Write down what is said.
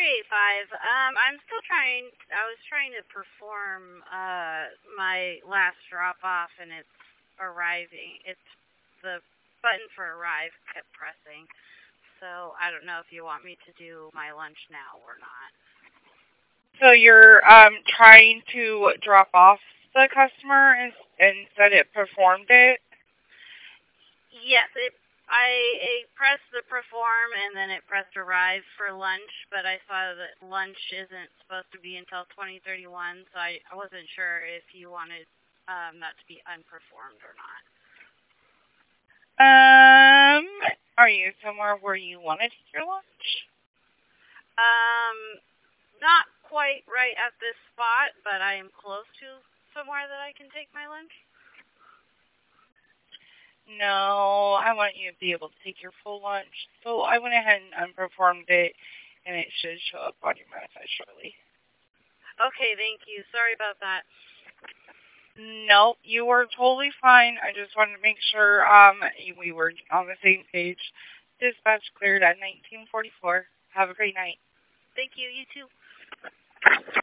385. I'm still trying. I was trying to perform my last drop off, and it's arriving. It's the button for arrive kept pressing. So I don't know if you want me to do my lunch now or not. So you're trying to drop off the customer and said it performed it? Yes, I pressed the perform and then it pressed arrive for lunch, but I saw that lunch isn't supposed to be until 2031, so I wasn't sure if you wanted that to be unperformed or not. Are you somewhere where you want to take your lunch? Not quite right at this spot, but I am close to somewhere that I can take my lunch. No, I want you to be able to take your full lunch. So I went ahead and unperformed it, and it should show up on your manifest shortly. Okay, thank you. Sorry about that. No, you were totally fine. I just wanted to make sure we were on the same page. Dispatch cleared at 1944. Have a great night. Thank you. You too.